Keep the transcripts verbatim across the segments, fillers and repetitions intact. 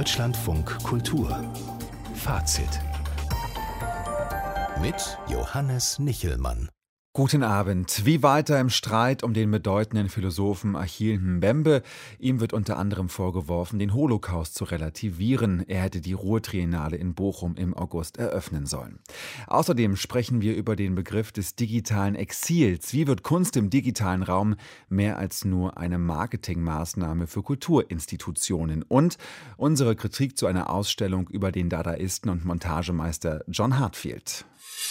Deutschlandfunk Kultur Fazit mit Johannes Nichelmann. Guten Abend. Wie weiter im Streit um den bedeutenden Philosophen Achille Mbembe? Ihm wird unter anderem vorgeworfen, den Holocaust zu relativieren. Er hätte die Ruhr-Triennale in Bochum im August eröffnen sollen. Außerdem sprechen wir über den Begriff des digitalen Exils. Wie wird Kunst im digitalen Raum mehr als nur eine Marketingmaßnahme für Kulturinstitutionen? Und unsere Kritik zu einer Ausstellung über den Dadaisten und Montagemeister John Heartfield.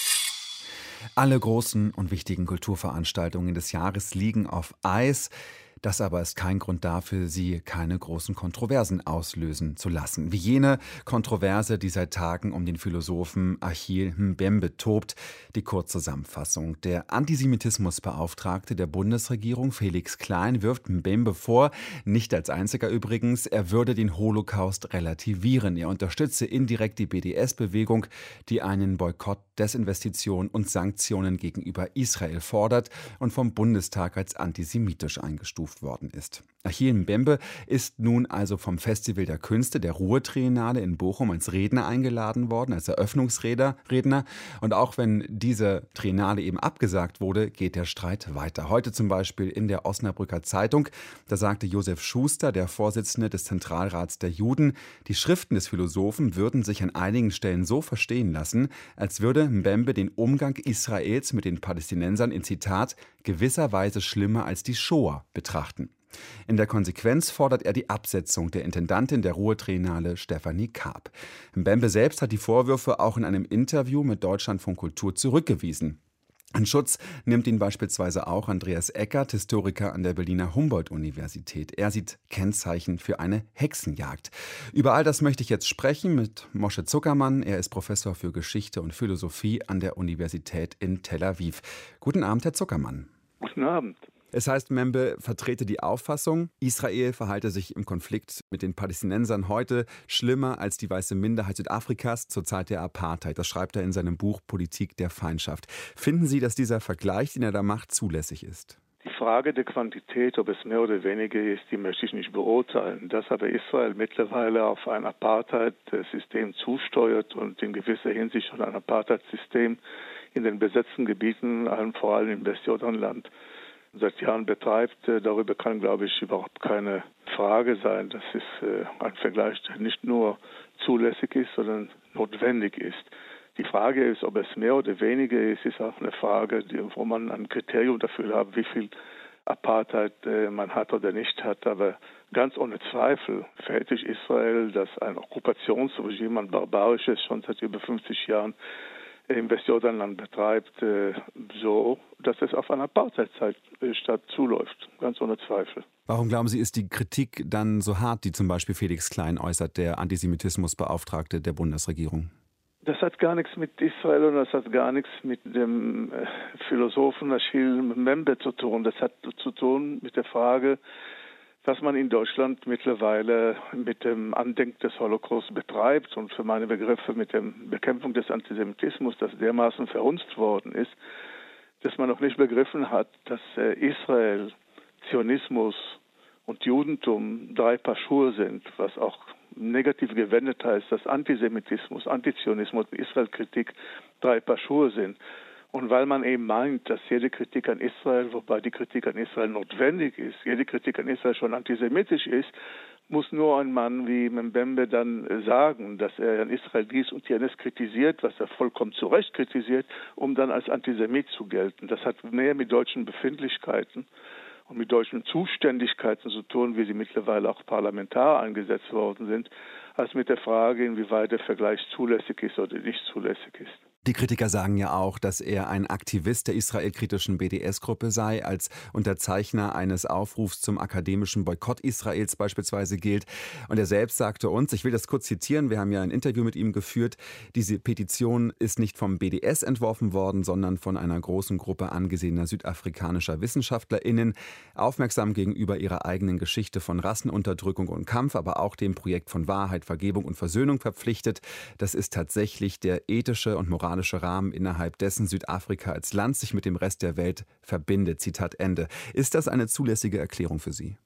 Alle großen und wichtigen Kulturveranstaltungen des Jahres liegen auf Eis. Das aber ist kein Grund dafür, sie keine großen Kontroversen auslösen zu lassen. Wie jene Kontroverse, die seit Tagen um den Philosophen Achille Mbembe tobt. Die Kurzzusammenfassung. Der Antisemitismusbeauftragte der Bundesregierung, Felix Klein, wirft Mbembe vor, nicht als einziger übrigens, er würde den Holocaust relativieren. Er unterstütze indirekt die B D S-Bewegung, die einen Boykott, Desinvestition und Sanktionen gegenüber Israel fordert und vom Bundestag als antisemitisch eingestuft worden ist. Achille Mbembe ist nun also vom Festival der Künste der Ruhr-Triennale in Bochum als Redner eingeladen worden, als Eröffnungsredner. Redner. Und auch wenn diese Triennale eben abgesagt wurde, geht der Streit weiter. Heute zum Beispiel in der Osnabrücker Zeitung, da sagte Josef Schuster, der Vorsitzende des Zentralrats der Juden, die Schriften des Philosophen würden sich an einigen Stellen so verstehen lassen, als würde Mbembe den Umgang Israels mit den Palästinensern in Zitat gewisserweise schlimmer als die Shoah betrachten. In der Konsequenz fordert er die Absetzung der Intendantin der Ruhr-Triennale Stefanie Karp. Mbembe selbst hat die Vorwürfe auch in einem Interview mit Deutschlandfunk Kultur zurückgewiesen. In Schutz nimmt ihn beispielsweise auch Andreas Eckert, Historiker an der Berliner Humboldt-Universität. Er sieht Kennzeichen für eine Hexenjagd. Über all das möchte ich jetzt sprechen mit Moshe Zuckermann. Er ist Professor für Geschichte und Philosophie an der Universität in Tel Aviv. Guten Abend, Herr Zuckermann. Guten Abend. Es heißt, Mbembe vertrete die Auffassung, Israel verhalte sich im Konflikt mit den Palästinensern heute schlimmer als die weiße Minderheit Südafrikas zur Zeit der Apartheid. Das schreibt er in seinem Buch Politik der Feindschaft. Finden Sie, dass dieser Vergleich, den er da macht, zulässig ist? Die Frage der Quantität, ob es mehr oder weniger ist, die möchte ich nicht beurteilen. Dass aber Israel mittlerweile auf ein Apartheid-System zusteuert und in gewisser Hinsicht schon ein Apartheid-System in den besetzten Gebieten, vor allem im Westjordanland, seit Jahren betreibt, darüber kann, glaube ich, überhaupt keine Frage sein. Das ist äh, ein Vergleich, der nicht nur zulässig ist, sondern notwendig ist. Die Frage ist, ob es mehr oder weniger ist, ist auch eine Frage, die, wo man ein Kriterium dafür hat, wie viel Apartheid äh, man hat oder nicht hat. Aber ganz ohne Zweifel verhält sich Israel, das ein Okkupationsregime, ein barbarisches, schon seit über fünfzig Jahren im Westjordanland betreibt, äh, so, dass es auf eine Apartheidstaat zuläuft, ganz ohne Zweifel. Warum glauben Sie, ist die Kritik dann so hart, die zum Beispiel Felix Klein äußert, der Antisemitismusbeauftragte der Bundesregierung? Das hat gar nichts mit Israel und das hat gar nichts mit dem äh, Philosophen Achille Mbembe zu tun. Das hat zu tun mit der Frage, was man in Deutschland mittlerweile mit dem Andenken des Holocaust betreibt und für meine Begriffe mit der Bekämpfung des Antisemitismus, das dermaßen verhunzt worden ist, dass man noch nicht begriffen hat, dass äh, Israel, Zionismus und Judentum drei Paar Schuhe sind, was auch negativ gewendet heißt, dass Antisemitismus, Antizionismus und Israelkritik drei Paar Schuhe sind. Und weil man eben meint, dass jede Kritik an Israel, wobei die Kritik an Israel notwendig ist, jede Kritik an Israel schon antisemitisch ist, muss nur ein Mann wie Mbembe dann sagen, dass er an Israel dies und jenes kritisiert, was er vollkommen zu Recht kritisiert, um dann als Antisemit zu gelten. Das hat mehr mit deutschen Befindlichkeiten und mit deutschen Zuständigkeiten zu tun, wie sie mittlerweile auch parlamentar eingesetzt worden sind, als mit der Frage, inwieweit der Vergleich zulässig ist oder nicht zulässig ist. Die Kritiker sagen ja auch, dass er ein Aktivist der israelkritischen B D S-Gruppe sei, als Unterzeichner eines Aufrufs zum akademischen Boykott Israels beispielsweise gilt. Und er selbst sagte uns, ich will das kurz zitieren, wir haben ja ein Interview mit ihm geführt, diese Petition ist nicht vom B D S entworfen worden, sondern von einer großen Gruppe angesehener südafrikanischer WissenschaftlerInnen, aufmerksam gegenüber ihrer eigenen Geschichte von Rassenunterdrückung und Kampf, aber auch dem Projekt von Wahrheit, Vergebung und Versöhnung verpflichtet. Das ist tatsächlich der ethische und moralische Rahmen, innerhalb dessen Südafrika als Land sich mit dem Rest der Welt verbindet. Zitat Ende. Ist das eine zulässige Erklärung für Sie?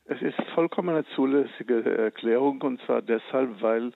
Es ist vollkommen eine zulässige Erklärung, und zwar deshalb, weil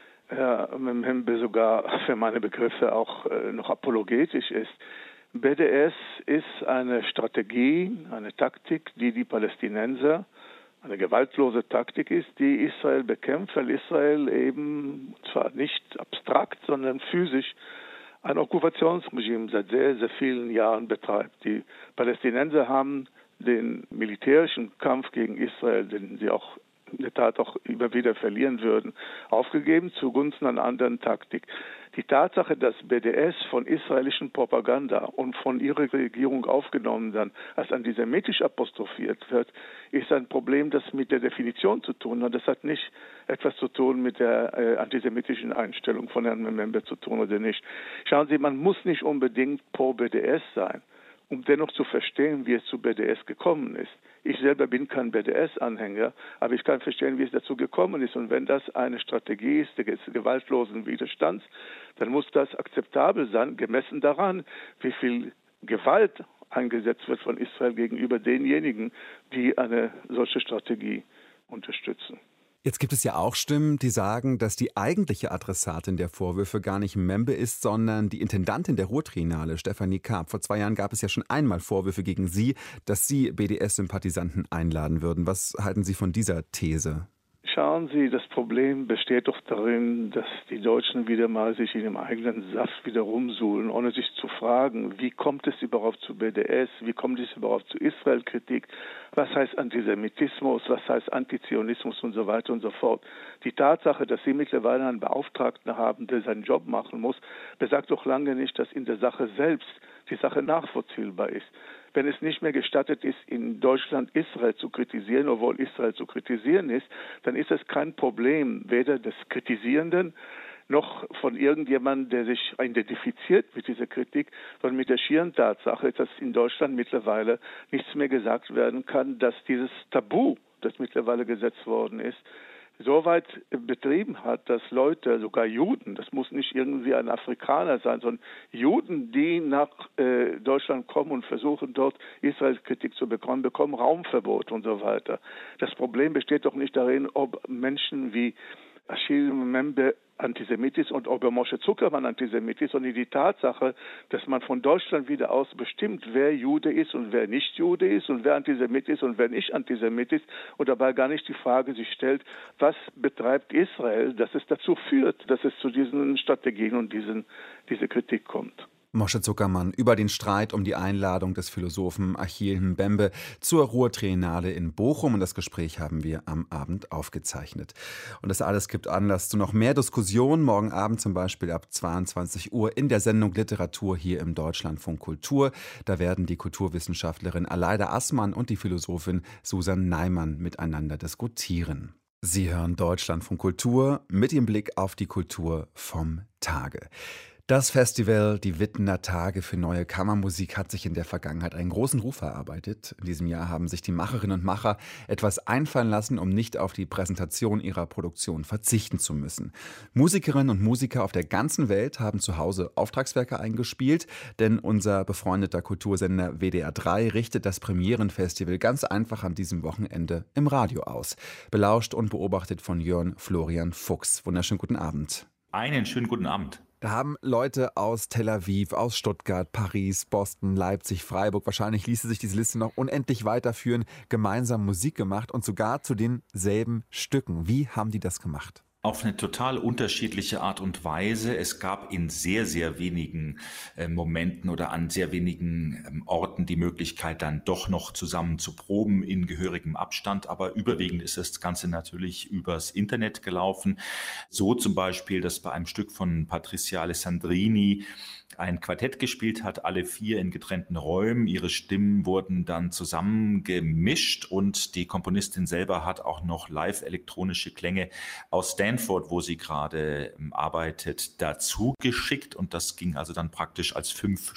Herr Mbembe sogar für meine Begriffe auch äh, noch apologetisch ist. B D S ist eine Strategie, eine Taktik, die die Palästinenser, eine gewaltlose Taktik ist, die Israel bekämpft, weil Israel eben zwar nicht abstrakt, sondern physisch ein Okkupationsregime seit sehr, sehr vielen Jahren betreibt. Die Palästinenser haben den militärischen Kampf gegen Israel, den sie auch in der Tat auch immer wieder verlieren würden, aufgegeben zugunsten einer anderen Taktik. Die Tatsache, dass B D S von israelischen Propaganda und von ihrer Regierung aufgenommen dann als antisemitisch apostrophiert wird, ist ein Problem, das mit der Definition zu tun hat. Das hat nicht etwas zu tun mit der äh, antisemitischen Einstellung von Herrn Mbembe zu tun oder nicht. Schauen Sie, man muss nicht unbedingt pro B D S sein, um dennoch zu verstehen, wie es zu B D S gekommen ist. Ich selber bin kein B D S-Anhänger, aber ich kann verstehen, wie es dazu gekommen ist. Und wenn das eine Strategie ist des gewaltlosen Widerstands, dann muss das akzeptabel sein, gemessen daran, wie viel Gewalt eingesetzt wird von Israel gegenüber denjenigen, die eine solche Strategie unterstützen. Jetzt gibt es ja auch Stimmen, die sagen, dass die eigentliche Adressatin der Vorwürfe gar nicht Mbembe ist, sondern die Intendantin der Ruhr-Triennale, Stefanie Karp. Vor zwei Jahren gab es ja schon einmal Vorwürfe gegen sie, dass sie B D S-Sympathisanten einladen würden. Was halten Sie von dieser These? Schauen Sie, das Problem besteht doch darin, dass die Deutschen wieder mal sich in ihrem eigenen Saft wieder rumsuhlen, ohne sich zu fragen, wie kommt es überhaupt zu B D S, wie kommt es überhaupt zu Israel-Kritik, was heißt Antisemitismus, was heißt Antizionismus und so weiter und so fort. Die Tatsache, dass Sie mittlerweile einen Beauftragten haben, der seinen Job machen muss, besagt doch lange nicht, dass in der Sache selbst die Sache nachvollziehbar ist. Wenn es nicht mehr gestattet ist, in Deutschland Israel zu kritisieren, obwohl Israel zu kritisieren ist, dann ist es kein Problem, weder des Kritisierenden noch von irgendjemandem, der sich identifiziert mit dieser Kritik, sondern mit der schieren Tatsache, dass in Deutschland mittlerweile nichts mehr gesagt werden kann, dass dieses Tabu, das mittlerweile gesetzt worden ist, so weit betrieben hat, dass Leute, sogar Juden, das muss nicht irgendwie ein Afrikaner sein, sondern Juden, die nach äh, Deutschland kommen und versuchen, dort Israel-Kritik zu bekommen, bekommen Raumverbot und so weiter. Das Problem besteht doch nicht darin, ob Menschen wie Achille Mbembe Antisemit ist und ob Moshe Zuckermann Antisemit ist, sondern die Tatsache, dass man von Deutschland wieder aus bestimmt, wer Jude ist und wer nicht Jude ist und wer Antisemit ist und wer nicht Antisemit ist und dabei gar nicht die Frage sich stellt, was betreibt Israel, dass es dazu führt, dass es zu diesen Strategien und diesen, diese Kritik kommt. Moshe Zuckermann über den Streit um die Einladung des Philosophen Achille Mbembe zur Ruhr-Triennale in Bochum. Und das Gespräch haben wir am Abend aufgezeichnet. Und das alles gibt Anlass zu noch mehr Diskussionen. Morgen Abend zum Beispiel ab zweiundzwanzig Uhr in der Sendung Literatur hier im Deutschlandfunk Kultur. Da werden die Kulturwissenschaftlerin Aleida Assmann und die Philosophin Susan Neimann miteinander diskutieren. Sie hören Deutschlandfunk Kultur mit dem Blick auf die Kultur vom Tage. Das Festival Die Wittener Tage für neue Kammermusik hat sich in der Vergangenheit einen großen Ruf erarbeitet. In diesem Jahr haben sich die Macherinnen und Macher etwas einfallen lassen, um nicht auf die Präsentation ihrer Produktion verzichten zu müssen. Musikerinnen und Musiker auf der ganzen Welt haben zu Hause Auftragswerke eingespielt, denn unser befreundeter Kultursender W D R drei richtet das Premierenfestival ganz einfach an diesem Wochenende im Radio aus. Belauscht und beobachtet von Jörn Florian Fuchs. Wunderschönen guten Abend. Einen schönen guten Abend. Da haben Leute aus Tel Aviv, aus Stuttgart, Paris, Boston, Leipzig, Freiburg, wahrscheinlich ließe sich diese Liste noch unendlich weiterführen, gemeinsam Musik gemacht und sogar zu denselben Stücken. Wie haben die das gemacht? Auf eine total unterschiedliche Art und Weise. Es gab in sehr, sehr wenigen äh, Momenten oder an sehr wenigen ähm, Orten die Möglichkeit, dann doch noch zusammen zu proben in gehörigem Abstand. Aber überwiegend ist das Ganze natürlich übers Internet gelaufen. So zum Beispiel, dass bei einem Stück von Patricia Alessandrini ein Quartett gespielt hat, alle vier in getrennten Räumen. Ihre Stimmen wurden dann zusammengemischt und die Komponistin selber hat auch noch live elektronische Klänge aus Stanford, wo sie gerade arbeitet, dazu geschickt. Und das ging also dann praktisch als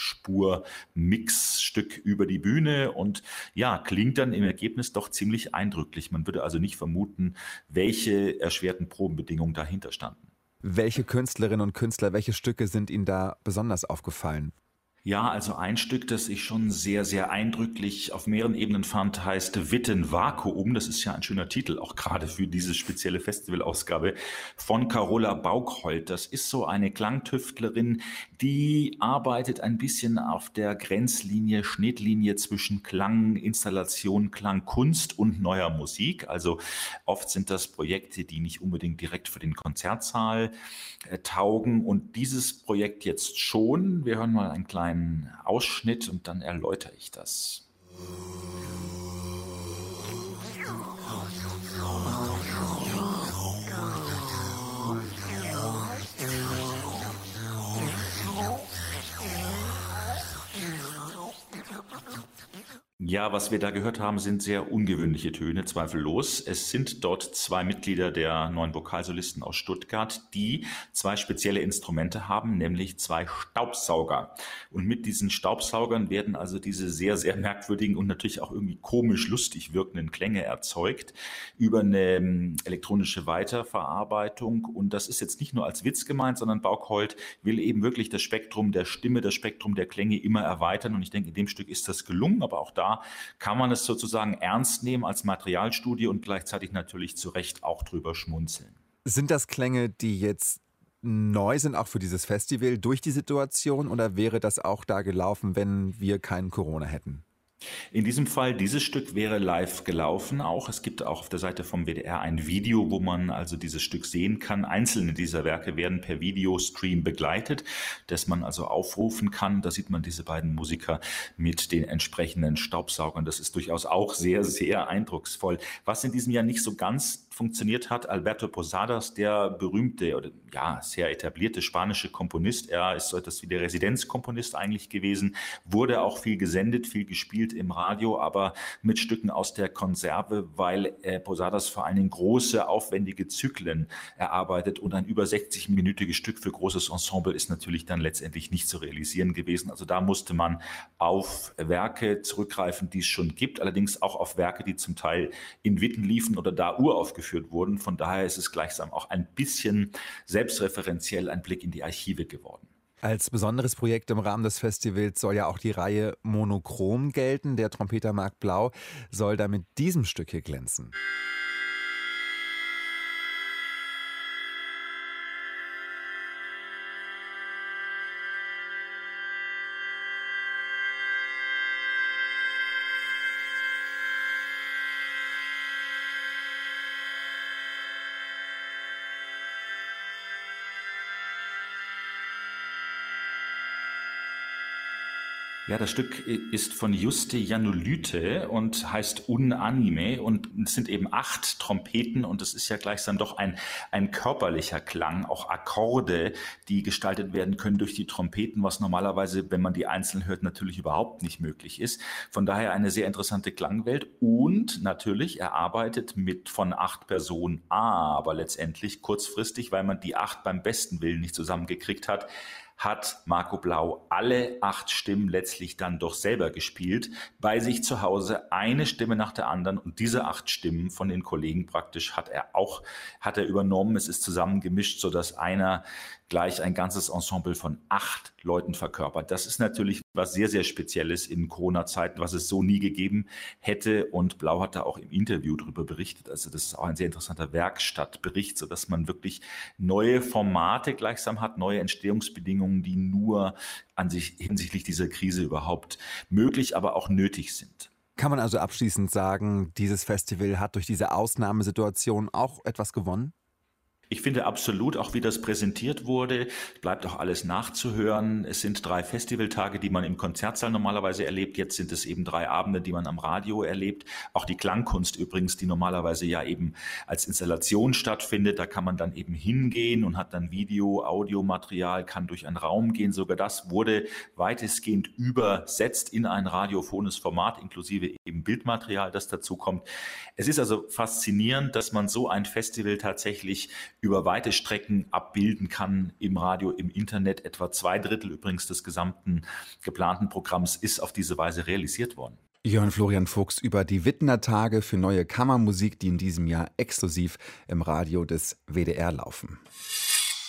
Fünf-Spur-Mixstück über die Bühne und ja, klingt dann im Ergebnis doch ziemlich eindrücklich. Man würde also nicht vermuten, welche erschwerten Probenbedingungen dahinter standen. Welche Künstlerinnen und Künstler, welche Stücke sind Ihnen da besonders aufgefallen? Ja, also ein Stück, das ich schon sehr, sehr eindrücklich auf mehreren Ebenen fand, heißt Witten Vakuum. Das ist ja ein schöner Titel, auch gerade für diese spezielle Festivalausgabe von Carola Baukholt. Das ist so eine Klangtüftlerin, die arbeitet ein bisschen auf der Grenzlinie, Schnittlinie zwischen Klanginstallation, Klangkunst und neuer Musik. Also oft sind das Projekte, die nicht unbedingt direkt für den Konzertsaal äh, taugen. Und dieses Projekt jetzt schon. Wir hören mal einen kleinen Ausschnitt und dann erläutere ich das. Ja, was wir da gehört haben, sind sehr ungewöhnliche Töne, zweifellos. Es sind dort zwei Mitglieder der neuen Vokalsolisten aus Stuttgart, die zwei spezielle Instrumente haben, nämlich zwei Staubsauger. Und mit diesen Staubsaugern werden also diese sehr, sehr merkwürdigen und natürlich auch irgendwie komisch lustig wirkenden Klänge erzeugt über eine elektronische Weiterverarbeitung. Und das ist jetzt nicht nur als Witz gemeint, sondern Baukholt will eben wirklich das Spektrum der Stimme, das Spektrum der Klänge immer erweitern. Und ich denke, in dem Stück ist das gelungen, aber auch da kann man es sozusagen ernst nehmen als Materialstudie und gleichzeitig natürlich zu Recht auch drüber schmunzeln. Sind das Klänge, die jetzt neu sind, auch für dieses Festival durch die Situation, oder wäre das auch da gelaufen, wenn wir keinen Corona hätten? In diesem Fall, dieses Stück wäre live gelaufen auch. Es gibt auch auf der Seite vom W D R ein Video, wo man also dieses Stück sehen kann. Einzelne dieser Werke werden per Videostream begleitet, das man also aufrufen kann. Da sieht man diese beiden Musiker mit den entsprechenden Staubsaugern. Das ist durchaus auch sehr, sehr eindrucksvoll. Was in diesem Jahr nicht so ganz funktioniert hat, Alberto Posadas, der berühmte oder ja sehr etablierte spanische Komponist, er ist so etwas wie der Residenzkomponist eigentlich gewesen, wurde auch viel gesendet, viel gespielt im Radio, aber mit Stücken aus der Konserve, weil äh, Posadas vor allen Dingen große, aufwendige Zyklen erarbeitet und ein über sechzig-minütiges Stück für großes Ensemble ist natürlich dann letztendlich nicht zu realisieren gewesen. Also da musste man auf Werke zurückgreifen, die es schon gibt, allerdings auch auf Werke, die zum Teil in Witten liefen oder da uraufgeführt wurden. Von daher ist es gleichsam auch ein bisschen selbstreferenziell ein Blick in die Archive geworden. Als besonderes Projekt im Rahmen des Festivals soll ja auch die Reihe Monochrom gelten. Der Trompeter Marc Blau soll da mit diesem Stück hier glänzen. Ja, das Stück ist von Juste Janolyte und heißt Unanime und es sind eben acht Trompeten und es ist ja gleichsam doch ein, ein körperlicher Klang, auch Akkorde, die gestaltet werden können durch die Trompeten, was normalerweise, wenn man die einzeln hört, natürlich überhaupt nicht möglich ist. Von daher eine sehr interessante Klangwelt und natürlich er arbeitet mit von acht Personen, aber letztendlich kurzfristig, weil man die acht beim besten Willen nicht zusammengekriegt hat, hat Marco Blau alle acht Stimmen letztlich dann doch selber gespielt, bei sich zu Hause eine Stimme nach der anderen und diese acht Stimmen von den Kollegen praktisch hat er auch, hat er übernommen, es ist zusammengemischt, sodass einer gleich ein ganzes Ensemble von acht Leuten verkörpert. Das ist natürlich was sehr, sehr Spezielles in Corona-Zeiten, was es so nie gegeben hätte. Und Blau hat da auch im Interview darüber berichtet. Also das ist auch ein sehr interessanter Werkstattbericht, sodass man wirklich neue Formate gleichsam hat, neue Entstehungsbedingungen, die nur an sich hinsichtlich dieser Krise überhaupt möglich, aber auch nötig sind. Kann man also abschließend sagen, dieses Festival hat durch diese Ausnahmesituation auch etwas gewonnen? Ich finde absolut, auch wie das präsentiert wurde, bleibt auch alles nachzuhören. Es sind drei Festivaltage, die man im Konzertsaal normalerweise erlebt. Jetzt sind es eben drei Abende, die man am Radio erlebt. Auch die Klangkunst übrigens, die normalerweise ja eben als Installation stattfindet. Da kann man dann eben hingehen und hat dann Video, Audiomaterial, kann durch einen Raum gehen. Sogar das wurde weitestgehend übersetzt in ein radiophones Format, inklusive eben Bildmaterial, das dazu kommt. Es ist also faszinierend, dass man so ein Festival tatsächlich über weite Strecken abbilden kann im Radio, im Internet. Etwa zwei Drittel übrigens des gesamten geplanten Programms ist auf diese Weise realisiert worden. Jörn Florian Fuchs über die Wittener Tage für neue Kammermusik, die in diesem Jahr exklusiv im Radio des W D R laufen.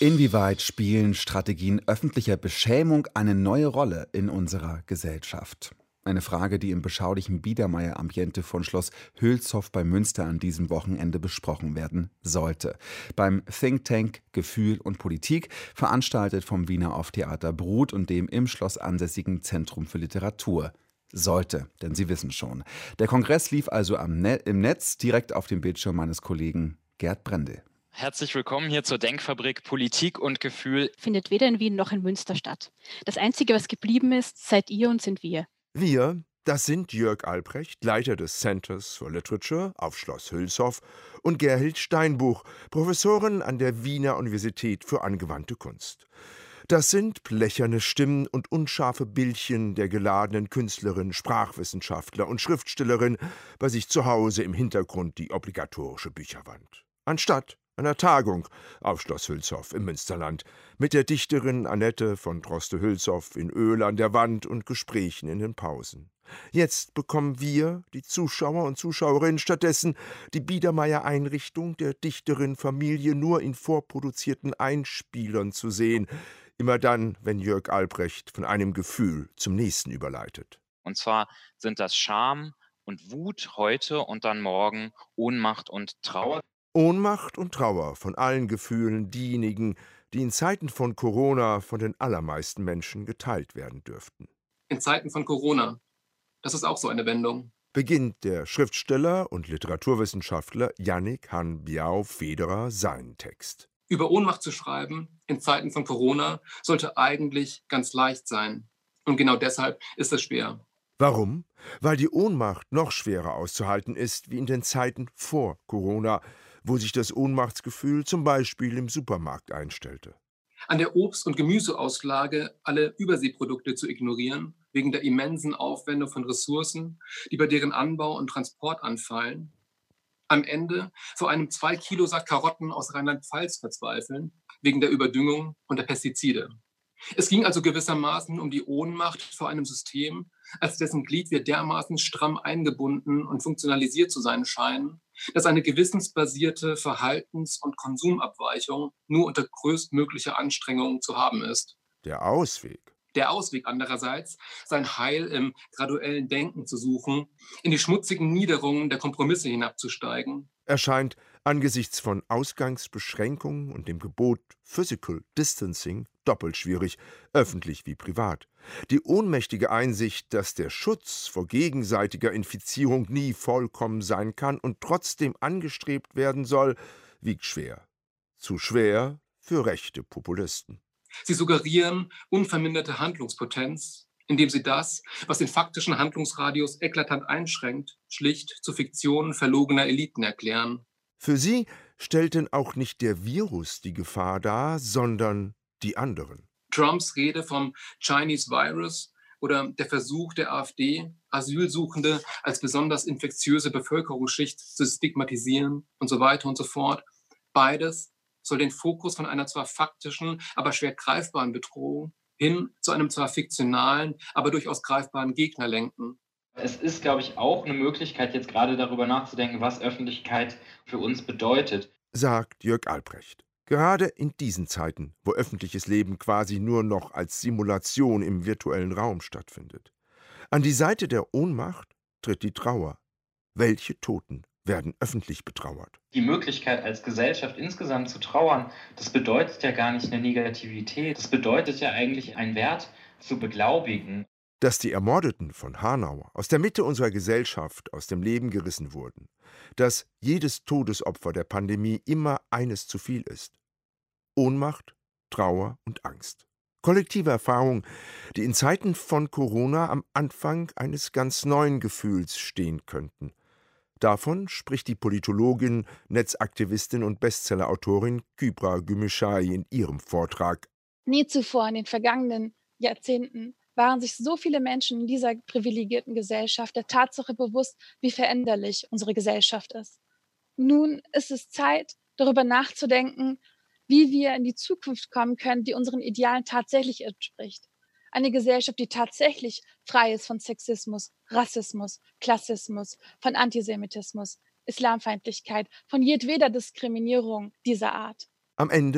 Inwieweit spielen Strategien öffentlicher Beschämung eine neue Rolle in unserer Gesellschaft? Eine Frage, die im beschaulichen Biedermeier-Ambiente von Schloss Hülshoff bei Münster an diesem Wochenende besprochen werden sollte. Beim Think Tank Gefühl und Politik, veranstaltet vom Wiener Off-Theater Brut und dem im Schloss ansässigen Zentrum für Literatur. Sollte, denn Sie wissen schon. Der Kongress lief also am Ne- im Netz direkt auf dem Bildschirm meines Kollegen Gerd Brendel. Herzlich willkommen hier zur Denkfabrik Politik und Gefühl. Findet weder in Wien noch in Münster statt. Das Einzige, was geblieben ist, seid ihr und sind wir. Wir, das sind Jörg Albrecht, Leiter des Centers for Literature auf Schloss Hülshoff, und Gerhild Steinbuch, Professorin an der Wiener Universität für angewandte Kunst. Das sind blecherne Stimmen und unscharfe Bildchen der geladenen Künstlerin, Sprachwissenschaftler und Schriftstellerin, bei sich zu Hause im Hintergrund die obligatorische Bücherwand. Anstatt einer Tagung auf Schloss Hülshoff im Münsterland mit der Dichterin Annette von Droste-Hülshoff in Öl an der Wand und Gesprächen in den Pausen. Jetzt bekommen wir, die Zuschauer und Zuschauerinnen, stattdessen die Biedermeier-Einrichtung der Dichterin-Familie nur in vorproduzierten Einspielern zu sehen, immer dann, wenn Jörg Albrecht von einem Gefühl zum nächsten überleitet. Und zwar sind das Scham und Wut heute und dann morgen, Ohnmacht und Trauer. Ohnmacht und Trauer von allen Gefühlen diejenigen, die in Zeiten von Corona von den allermeisten Menschen geteilt werden dürften. In Zeiten von Corona. Das ist auch so eine Wendung. Beginnt der Schriftsteller und Literaturwissenschaftler Yannick Han-Biao-Federer seinen Text. Über Ohnmacht zu schreiben in Zeiten von Corona sollte eigentlich ganz leicht sein. Und genau deshalb ist es schwer. Warum? Weil die Ohnmacht noch schwerer auszuhalten ist wie in den Zeiten vor Corona, wo sich das Ohnmachtsgefühl zum Beispiel im Supermarkt einstellte. An der Obst- und Gemüseauslage alle Überseeprodukte zu ignorieren, wegen der immensen Aufwendung von Ressourcen, die bei deren Anbau und Transport anfallen. Am Ende vor einem zwei Kilo Sack Karotten aus Rheinland-Pfalz verzweifeln, wegen der Überdüngung und der Pestizide. Es ging also gewissermaßen um die Ohnmacht vor einem System, als dessen Glied wir dermaßen stramm eingebunden und funktionalisiert zu sein scheinen, dass eine gewissensbasierte Verhaltens- und Konsumabweichung nur unter größtmöglicher Anstrengung zu haben ist. Der Ausweg. Der Ausweg andererseits, sein Heil im graduellen Denken zu suchen, in die schmutzigen Niederungen der Kompromisse hinabzusteigen, erscheint angesichts von Ausgangsbeschränkungen und dem Gebot Physical Distancing doppelt schwierig, öffentlich wie privat. Die ohnmächtige Einsicht, dass der Schutz vor gegenseitiger Infizierung nie vollkommen sein kann und trotzdem angestrebt werden soll, wiegt schwer. Zu schwer für rechte Populisten. Sie suggerieren unverminderte Handlungspotenz, indem sie das, was den faktischen Handlungsradius eklatant einschränkt, schlicht zu Fiktionen verlogener Eliten erklären. Für sie stellt denn auch nicht der Virus die Gefahr dar, sondern die anderen. Trumps Rede vom Chinese Virus oder der Versuch der AfD, Asylsuchende als besonders infektiöse Bevölkerungsschicht zu stigmatisieren und so weiter und so fort. Beides soll den Fokus von einer zwar faktischen, aber schwer greifbaren Bedrohung hin zu einem zwar fiktionalen, aber durchaus greifbaren Gegner lenken. Es ist, glaube ich, auch eine Möglichkeit, jetzt gerade darüber nachzudenken, was Öffentlichkeit für uns bedeutet. Sagt Jörg Albrecht. Gerade in diesen Zeiten, wo öffentliches Leben quasi nur noch als Simulation im virtuellen Raum stattfindet. An die Seite der Ohnmacht tritt die Trauer. Welche Toten werden öffentlich betrauert? Die Möglichkeit, als Gesellschaft insgesamt zu trauern, das bedeutet ja gar nicht eine Negativität. Das bedeutet ja eigentlich, einen Wert zu beglaubigen. Dass die Ermordeten von Hanau aus der Mitte unserer Gesellschaft aus dem Leben gerissen wurden. Dass jedes Todesopfer der Pandemie immer eines zu viel ist. Ohnmacht, Trauer und Angst. Kollektive Erfahrungen, die in Zeiten von Corona am Anfang eines ganz neuen Gefühls stehen könnten. Davon spricht die Politologin, Netzaktivistin und Bestsellerautorin Kübra Gümüşay in ihrem Vortrag. Nie zuvor in den vergangenen Jahrzehnten waren sich so viele Menschen in dieser privilegierten Gesellschaft der Tatsache bewusst, wie veränderlich unsere Gesellschaft ist. Nun ist es Zeit, darüber nachzudenken, wie wir in die Zukunft kommen können, die unseren Idealen tatsächlich entspricht. Eine Gesellschaft, die tatsächlich frei ist von Sexismus, Rassismus, Klassismus, von Antisemitismus, Islamfeindlichkeit, von jedweder Diskriminierung dieser Art. Am Ende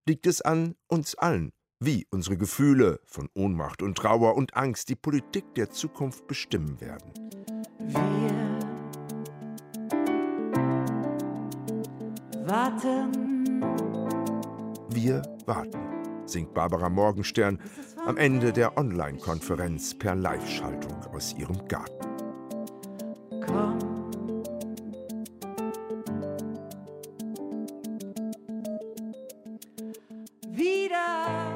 liegt es an uns allen, wie unsere Gefühle von Ohnmacht und Trauer und Angst die Politik der Zukunft bestimmen werden. Wir warten. Wir warten, singt Barbara Morgenstern am Ende der Online-Konferenz per Live-Schaltung aus ihrem Garten. Komm. Wieder.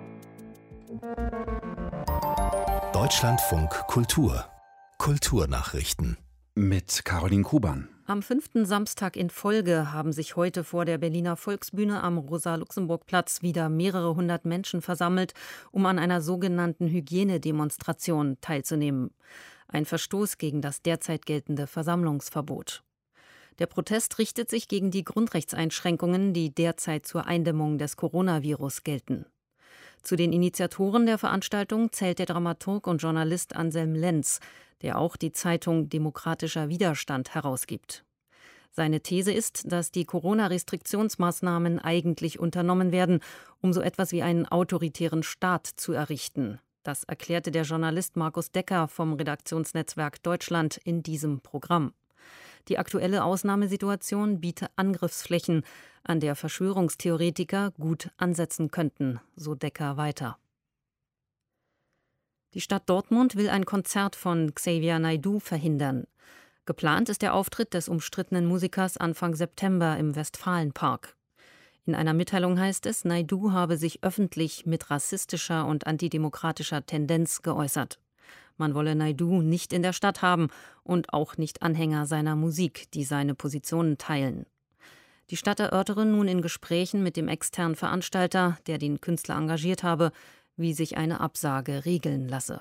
Deutschlandfunk Kultur. Kulturnachrichten. Mit Caroline Kuban. Am fünften Samstag in Folge haben sich heute vor der Berliner Volksbühne am Rosa-Luxemburg-Platz wieder mehrere hundert Menschen versammelt, um an einer sogenannten Hygienedemonstration teilzunehmen. Ein Verstoß gegen das derzeit geltende Versammlungsverbot. Der Protest richtet sich gegen die Grundrechtseinschränkungen, die derzeit zur Eindämmung des Coronavirus gelten. Zu den Initiatoren der Veranstaltung zählt der Dramaturg und Journalist Anselm Lenz, der auch die Zeitung Demokratischer Widerstand herausgibt. Seine These ist, dass die Corona-Restriktionsmaßnahmen eigentlich unternommen werden, um so etwas wie einen autoritären Staat zu errichten. Das erklärte der Journalist Markus Decker vom Redaktionsnetzwerk Deutschland in diesem Programm. Die aktuelle Ausnahmesituation biete Angriffsflächen, an der Verschwörungstheoretiker gut ansetzen könnten, so Decker weiter. Die Stadt Dortmund will ein Konzert von Xavier Naidoo verhindern. Geplant ist der Auftritt des umstrittenen Musikers Anfang September im Westfalenpark. In einer Mitteilung heißt es, Naidoo habe sich öffentlich mit rassistischer und antidemokratischer Tendenz geäußert. Man wolle Naidoo nicht in der Stadt haben und auch nicht Anhänger seiner Musik, die seine Positionen teilen. Die Stadt erörtere nun in Gesprächen mit dem externen Veranstalter, der den Künstler engagiert habe, wie sich eine Absage regeln lasse.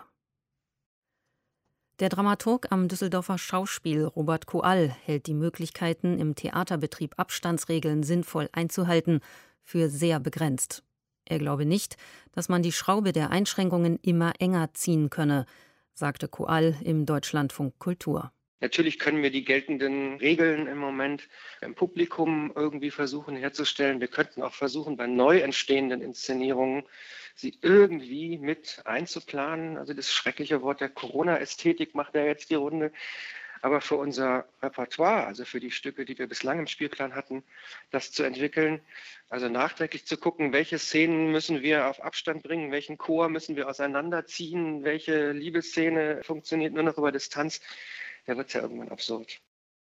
Der Dramaturg am Düsseldorfer Schauspiel Robert Koall hält die Möglichkeiten, im Theaterbetrieb Abstandsregeln sinnvoll einzuhalten, für sehr begrenzt. Er glaube nicht, dass man die Schraube der Einschränkungen immer enger ziehen könne, sagte Koall im Deutschlandfunk Kultur. Natürlich können wir die geltenden Regeln im Moment im Publikum irgendwie versuchen herzustellen. Wir könnten auch versuchen, bei neu entstehenden Inszenierungen sie irgendwie mit einzuplanen. Also das schreckliche Wort der Corona-Ästhetik macht ja jetzt die Runde. Aber für unser Repertoire, also für die Stücke, die wir bislang im Spielplan hatten, das zu entwickeln, also nachträglich zu gucken, welche Szenen müssen wir auf Abstand bringen, welchen Chor müssen wir auseinanderziehen, welche Liebesszene funktioniert nur noch über Distanz, da wird es ja irgendwann absurd.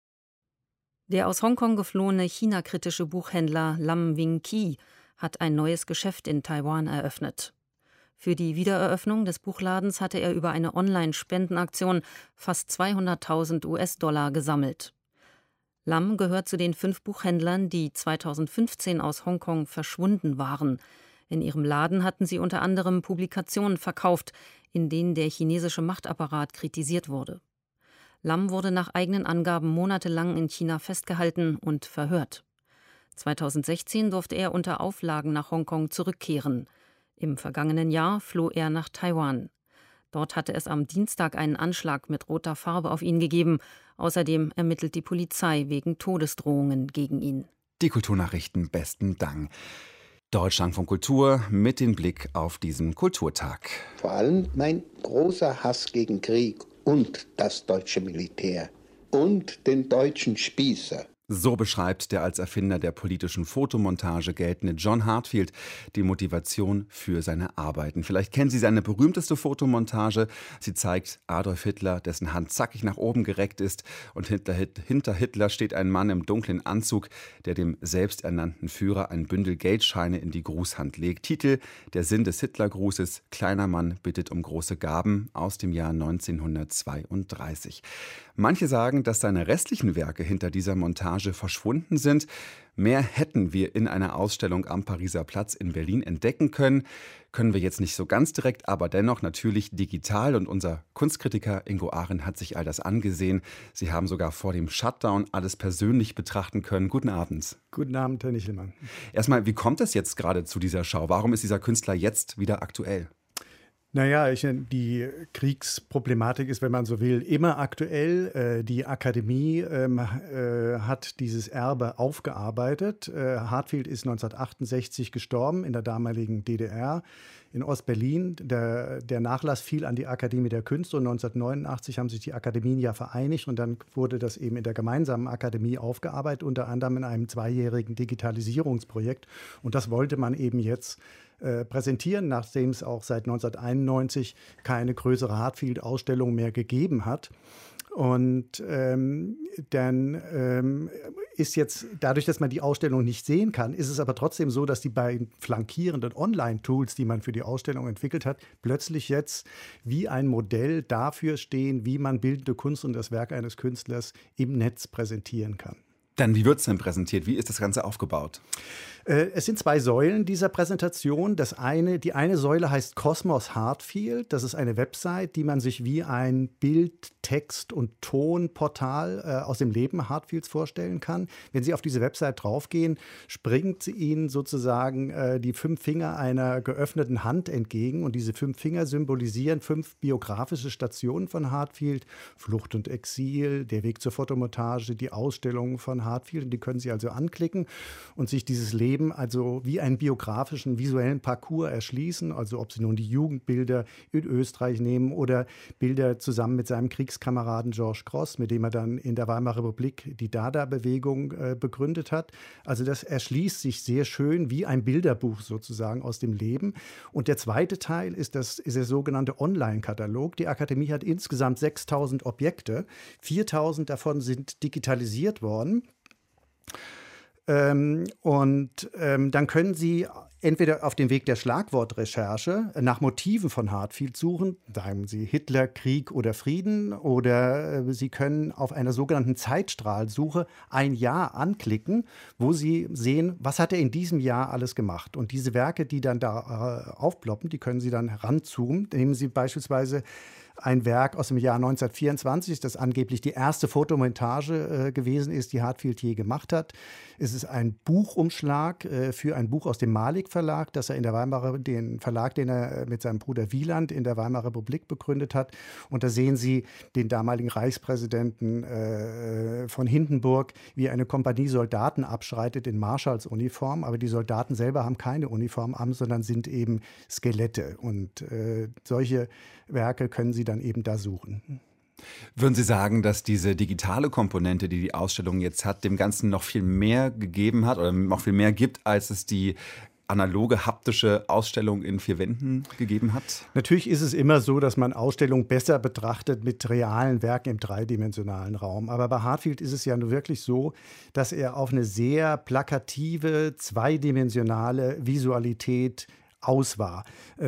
Der aus Hongkong geflohene China-kritische Buchhändler Lam Wing Ki hat ein neues Geschäft in Taiwan eröffnet. Für die Wiedereröffnung des Buchladens hatte er über eine Online-Spendenaktion fast zweihunderttausend US-Dollar gesammelt. Lam gehört zu den fünf Buchhändlern, die zweitausendfünfzehn aus Hongkong verschwunden waren. In ihrem Laden hatten sie unter anderem Publikationen verkauft, in denen der chinesische Machtapparat kritisiert wurde. Lam wurde nach eigenen Angaben monatelang in China festgehalten und verhört. zweitausendsechzehn durfte er unter Auflagen nach Hongkong zurückkehren. Im vergangenen Jahr floh er nach Taiwan. Dort hatte es am Dienstag einen Anschlag mit roter Farbe auf ihn gegeben. Außerdem ermittelt die Polizei wegen Todesdrohungen gegen ihn. Die Kulturnachrichten, besten Dank. Deutschland von Kultur mit dem Blick auf diesen Kulturtag. Vor allem mein großer Hass gegen Krieg und das deutsche Militär und den deutschen Spießer. So beschreibt der als Erfinder der politischen Fotomontage geltende John Heartfield die Motivation für seine Arbeiten. Vielleicht kennen Sie seine berühmteste Fotomontage. Sie zeigt Adolf Hitler, dessen Hand zackig nach oben gereckt ist. Und hinter, hinter Hitler steht ein Mann im dunklen Anzug, der dem selbsternannten Führer ein Bündel Geldscheine in die Grußhand legt. Titel: Der Sinn des Hitlergrußes. Kleiner Mann bittet um große Gaben, aus dem Jahr neunzehnhundertzweiunddreißig. Manche sagen, dass seine restlichen Werke hinter dieser Montage verschwunden sind. Mehr hätten wir in einer Ausstellung am Pariser Platz in Berlin entdecken können. Können wir jetzt nicht so ganz direkt, aber dennoch natürlich digital. Und unser Kunstkritiker Ingo Ahren hat sich all das angesehen. Sie haben sogar vor dem Shutdown alles persönlich betrachten können. Guten Abend. Guten Abend, Herr Nichelmann. Erstmal, wie kommt es jetzt gerade zu dieser Schau? Warum ist dieser Künstler jetzt wieder aktuell? Naja, ich, die Kriegsproblematik ist, wenn man so will, immer aktuell. Die Akademie ähm, äh, hat dieses Erbe aufgearbeitet. Äh, Hartfield ist neunzehnhundertachtundsechzig gestorben in der damaligen D D R in Ostberlin. Der, der Nachlass fiel an die Akademie der Künste und neunzehnhundertneunundachtzig haben sich die Akademien ja vereinigt und dann wurde das eben in der gemeinsamen Akademie aufgearbeitet, unter anderem in einem zweijährigen Digitalisierungsprojekt. Und das wollte man eben jetzt äh, präsentieren, nachdem es auch seit neunzehnhunderteinundneunzig keine größere Hartfield-Ausstellung mehr gegeben hat. Und ähm, dann ähm, ist jetzt, dadurch, dass man die Ausstellung nicht sehen kann, ist es aber trotzdem so, dass die beiden flankierenden Online-Tools, die man für die Ausstellung entwickelt hat, plötzlich jetzt wie ein Modell dafür stehen, wie man bildende Kunst und das Werk eines Künstlers im Netz präsentieren kann. Dann, wie wird es denn präsentiert? Wie ist das Ganze aufgebaut? Es sind zwei Säulen dieser Präsentation. Das eine, die eine Säule heißt Kosmos Hartfield. Das ist eine Website, die man sich wie ein Bild-, Text- und Tonportal äh, aus dem Leben Hartfields vorstellen kann. Wenn Sie auf diese Website draufgehen, springt Ihnen sozusagen äh, die fünf Finger einer geöffneten Hand entgegen. Und diese fünf Finger symbolisieren fünf biografische Stationen von Hartfield. Flucht und Exil, der Weg zur Fotomontage, die Ausstellung von Hartfield. Und die können Sie also anklicken und sich dieses Leben also wie einen biografischen, visuellen Parcours erschließen. Also ob Sie nun die Jugendbilder in Österreich nehmen oder Bilder zusammen mit seinem Kriegskameraden George Grosz, mit dem er dann in der Weimarer Republik die Dada-Bewegung äh, begründet hat. Also das erschließt sich sehr schön wie ein Bilderbuch sozusagen aus dem Leben. Und der zweite Teil ist, das, ist der sogenannte Online-Katalog. Die Akademie hat insgesamt sechstausend Objekte. viertausend davon sind digitalisiert worden. Ähm, und ähm, dann können Sie entweder auf dem Weg der Schlagwortrecherche nach Motiven von Hartfield suchen, sagen Sie Hitler, Krieg oder Frieden, oder äh, Sie können auf einer sogenannten Zeitstrahlsuche ein Jahr anklicken, wo Sie sehen, was hat er in diesem Jahr alles gemacht. Und diese Werke, die dann da äh, aufploppen, die können Sie dann heranzoomen. Nehmen Sie beispielsweise ein Werk aus dem Jahr neunzehnhundertvierundzwanzig, das angeblich die erste Fotomontage äh, gewesen ist, die Hartfield je gemacht hat. Es ist ein Buchumschlag äh, für ein Buch aus dem Malik Verlag, das er in der Weimarer, den Verlag, den er mit seinem Bruder Wieland in der Weimarer Republik begründet hat. Und da sehen Sie den damaligen Reichspräsidenten äh, von Hindenburg, wie eine Kompanie Soldaten abschreitet in Marschallsuniform. Aber die Soldaten selber haben keine Uniform an, sondern sind eben Skelette. Und äh, solche Werke können Sie dann eben da suchen. Würden Sie sagen, dass diese digitale Komponente, die die Ausstellung jetzt hat, dem Ganzen noch viel mehr gegeben hat oder noch viel mehr gibt, als es die analoge, haptische Ausstellung in vier Wänden gegeben hat? Natürlich ist es immer so, dass man Ausstellungen besser betrachtet mit realen Werken im dreidimensionalen Raum. Aber bei Hartfield ist es ja nur wirklich so, dass er auf eine sehr plakative, zweidimensionale Visualität aus war.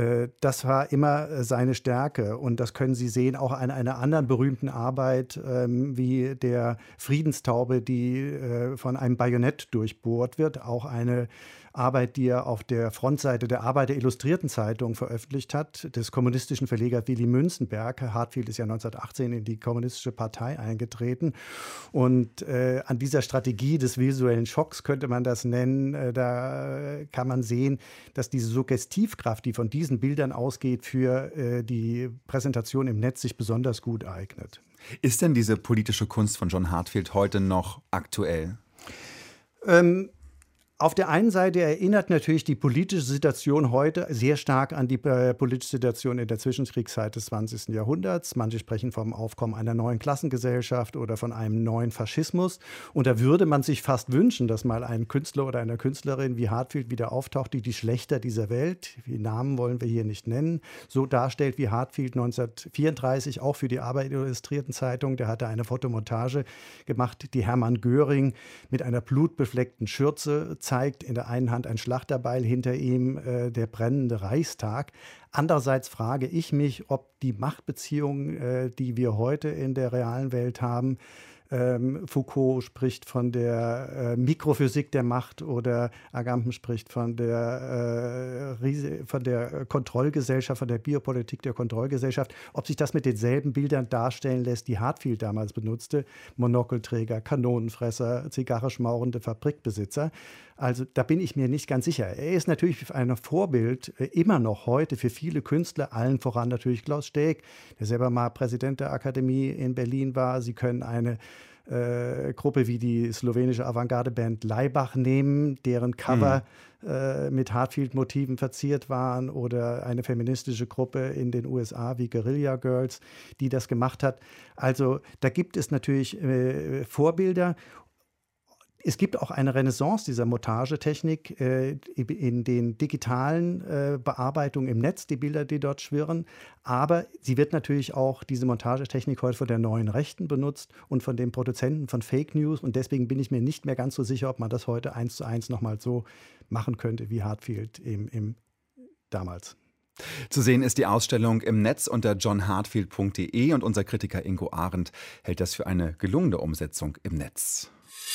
Das war immer seine Stärke und das können Sie sehen auch an einer anderen berühmten Arbeit wie der Friedenstaube, die von einem Bajonett durchbohrt wird. Auch eine Arbeit, die er auf der Frontseite der Arbeiter Illustrierten Zeitung veröffentlicht hat, des kommunistischen Verlegers Willy Münzenberg. Hartfield ist ja neunzehnhundertachtzehn in die kommunistische Partei eingetreten. Und äh, an dieser Strategie des visuellen Schocks könnte man das nennen. Äh, da kann man sehen, dass diese Suggestivkraft, die von diesen Bildern ausgeht, für äh, die Präsentation im Netz sich besonders gut eignet. Ist denn diese politische Kunst von John Hartfield heute noch aktuell? Ähm, Auf der einen Seite erinnert natürlich die politische Situation heute sehr stark an die äh, politische Situation in der Zwischenkriegszeit des zwanzigsten Jahrhunderts. Manche sprechen vom Aufkommen einer neuen Klassengesellschaft oder von einem neuen Faschismus. Und da würde man sich fast wünschen, dass mal ein Künstler oder eine Künstlerin wie Hartfield wieder auftaucht, die die Schlechter dieser Welt, die Namen wollen wir hier nicht nennen, so darstellt wie Hartfield neunzehnhundertvierunddreißig auch für die Arbeiter Illustrierten Zeitung. Der hatte eine Fotomontage gemacht, die Hermann Göring mit einer blutbefleckten Schürze zeigt, in der einen Hand ein Schlachterbeil, hinter ihm äh, der brennende Reichstag. Andererseits frage ich mich, ob die Machtbeziehungen, äh, die wir heute in der realen Welt haben, Ähm, Foucault spricht von der äh, Mikrophysik der Macht oder Agamben spricht von der, äh, Ries- von der Kontrollgesellschaft, von der Biopolitik der Kontrollgesellschaft. Ob sich das mit denselben Bildern darstellen lässt, die Hartfield damals benutzte, Monokelträger, Kanonenfresser, Zigarre schmaurende Fabrikbesitzer. Also da bin ich mir nicht ganz sicher. Er ist natürlich ein Vorbild äh, immer noch heute für viele Künstler, allen voran natürlich Klaus Steg, der selber mal Präsident der Akademie in Berlin war. Sie können eine äh, Gruppe wie die slowenische Avantgarde-Band Laibach nehmen, deren Cover mhm. äh, mit Hartfield-Motiven verziert waren, oder eine feministische Gruppe in den U S A wie Guerilla Girls, die das gemacht hat. Also da gibt es natürlich äh, Vorbilder. Es gibt auch eine Renaissance dieser Montagetechnik äh, in den digitalen äh, Bearbeitungen im Netz, die Bilder, die dort schwirren. Aber sie wird natürlich auch, diese Montagetechnik, heute von der neuen Rechten benutzt und von den Produzenten von Fake News. Und deswegen bin ich mir nicht mehr ganz so sicher, ob man das heute eins zu eins nochmal so machen könnte wie Hartfield im, im damals. Zu sehen ist die Ausstellung im Netz unter john hartfield punkt de und unser Kritiker Ingo Arendt hält das für eine gelungene Umsetzung im Netz.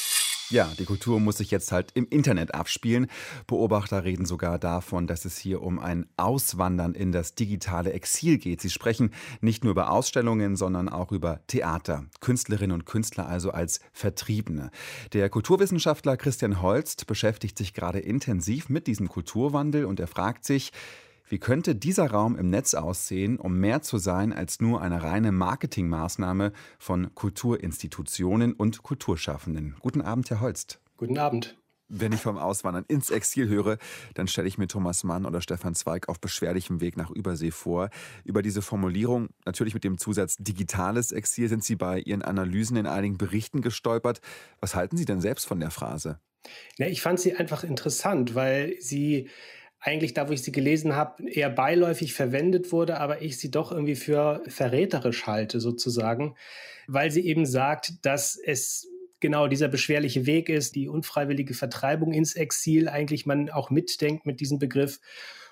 Ja, die Kultur muss sich jetzt halt im Internet abspielen. Beobachter reden sogar davon, dass es hier um ein Auswandern in das digitale Exil geht. Sie sprechen nicht nur über Ausstellungen, sondern auch über Theater. Künstlerinnen und Künstler also als Vertriebene. Der Kulturwissenschaftler Christian Holst beschäftigt sich gerade intensiv mit diesem Kulturwandel und er fragt sich, wie könnte dieser Raum im Netz aussehen, um mehr zu sein als nur eine reine Marketingmaßnahme von Kulturinstitutionen und Kulturschaffenden? Guten Abend, Herr Holst. Guten Abend. Wenn ich vom Auswandern ins Exil höre, dann stelle ich mir Thomas Mann oder Stefan Zweig auf beschwerlichem Weg nach Übersee vor. Über diese Formulierung, natürlich mit dem Zusatz digitales Exil, sind Sie bei Ihren Analysen in einigen Berichten gestolpert. Was halten Sie denn selbst von der Phrase? Ja, ich fand sie einfach interessant, weil sie eigentlich da, wo ich sie gelesen habe, eher beiläufig verwendet wurde, aber ich sie doch irgendwie für verräterisch halte sozusagen, weil sie eben sagt, dass es genau dieser beschwerliche Weg ist, die unfreiwillige Vertreibung ins Exil, eigentlich man auch mitdenkt mit diesem Begriff.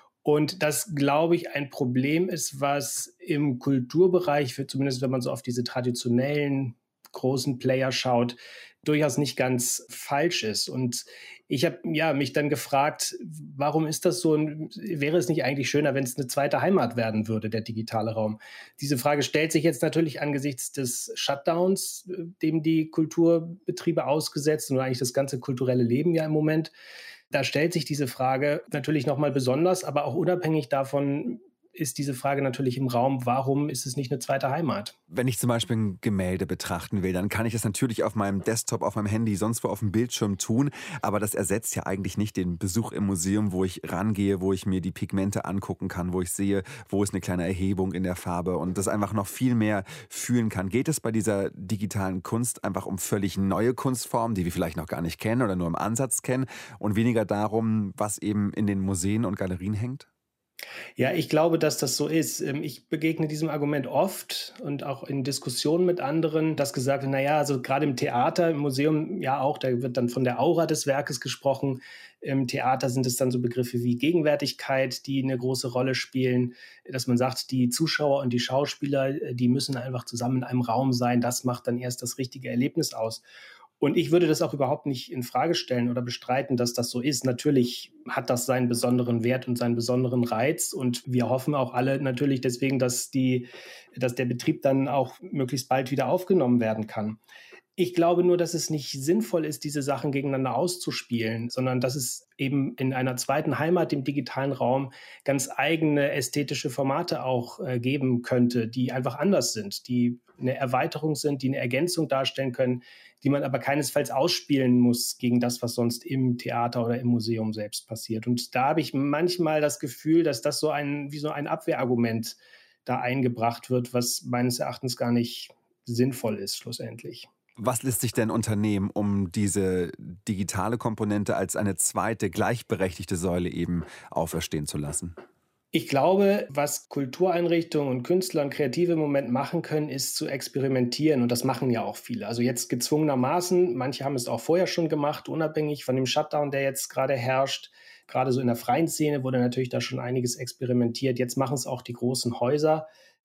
Und das, glaube ich, ein Problem ist, was im Kulturbereich, für zumindest wenn man so auf diese traditionellen großen Player schaut, durchaus nicht ganz falsch ist. Und ich habe ja, mich dann gefragt, warum ist das so? Wäre es nicht eigentlich schöner, wenn es eine zweite Heimat werden würde, der digitale Raum? Diese Frage stellt sich jetzt natürlich angesichts des Shutdowns, dem die Kulturbetriebe ausgesetzt und eigentlich das ganze kulturelle Leben ja im Moment. Da stellt sich diese Frage natürlich nochmal besonders, aber auch unabhängig davon ist diese Frage natürlich im Raum, warum ist es nicht eine zweite Heimat? Wenn ich zum Beispiel ein Gemälde betrachten will, dann kann ich das natürlich auf meinem Desktop, auf meinem Handy, sonst wo auf dem Bildschirm tun. Aber das ersetzt ja eigentlich nicht den Besuch im Museum, wo ich rangehe, wo ich mir die Pigmente angucken kann, wo ich sehe, wo ist eine kleine Erhebung in der Farbe und das einfach noch viel mehr fühlen kann. Geht es bei dieser digitalen Kunst einfach um völlig neue Kunstformen, die wir vielleicht noch gar nicht kennen oder nur im Ansatz kennen und weniger darum, was eben in den Museen und Galerien hängt? Ja, ich glaube, dass das so ist. Ich begegne diesem Argument oft und auch in Diskussionen mit anderen, dass gesagt wird, naja, also gerade im Theater, im Museum ja auch, da wird dann von der Aura des Werkes gesprochen. Im Theater sind es dann so Begriffe wie Gegenwärtigkeit, die eine große Rolle spielen, dass man sagt, die Zuschauer und die Schauspieler, die müssen einfach zusammen in einem Raum sein. Das macht dann erst das richtige Erlebnis aus. Und ich würde das auch überhaupt nicht in Frage stellen oder bestreiten, dass das so ist. Natürlich hat das seinen besonderen Wert und seinen besonderen Reiz. Und wir hoffen auch alle natürlich deswegen, dass die, dass der Betrieb dann auch möglichst bald wieder aufgenommen werden kann. Ich glaube nur, dass es nicht sinnvoll ist, diese Sachen gegeneinander auszuspielen, sondern dass es eben in einer zweiten Heimat, dem digitalen Raum, ganz eigene ästhetische Formate auch äh, geben könnte, die einfach anders sind, die eine Erweiterung sind, die eine Ergänzung darstellen können, die man aber keinesfalls ausspielen muss gegen das, was sonst im Theater oder im Museum selbst passiert. Und da habe ich manchmal das Gefühl, dass das so ein, wie so ein Abwehrargument da eingebracht wird, was meines Erachtens gar nicht sinnvoll ist schlussendlich. Was lässt sich denn unternehmen, um diese digitale Komponente als eine zweite, gleichberechtigte Säule eben auferstehen zu lassen? Ich glaube, was Kultureinrichtungen und Künstler und Kreative im Moment machen können, ist zu experimentieren. Und das machen ja auch viele. Also jetzt gezwungenermaßen, manche haben es auch vorher schon gemacht, unabhängig von dem Shutdown, der jetzt gerade herrscht. Gerade so in der freien Szene wurde natürlich da schon einiges experimentiert. Jetzt machen es auch die großen Häuser.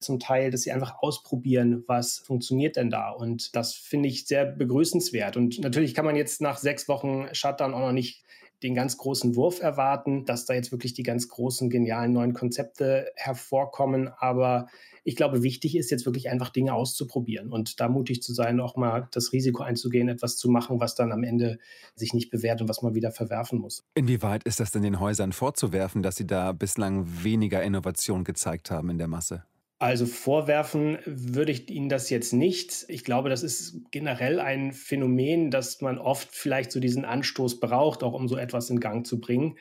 zum Teil, dass sie einfach ausprobieren, was funktioniert denn da. Und das finde ich sehr begrüßenswert. Und natürlich kann man jetzt nach sechs Wochen Shutdown auch noch nicht den ganz großen Wurf erwarten, dass da jetzt wirklich die ganz großen, genialen neuen Konzepte hervorkommen. Aber ich glaube, wichtig ist jetzt wirklich einfach Dinge auszuprobieren und da mutig zu sein, auch mal das Risiko einzugehen, etwas zu machen, was dann am Ende sich nicht bewährt und was man wieder verwerfen muss. Inwieweit ist das denn den Häusern vorzuwerfen, dass sie da bislang weniger Innovation gezeigt haben in der Masse? Also vorwerfen würde ich Ihnen das jetzt nicht. Ich glaube, das ist generell ein Phänomen, dass man oft vielleicht so diesen Anstoß braucht, auch um so etwas in Gang zu bringen.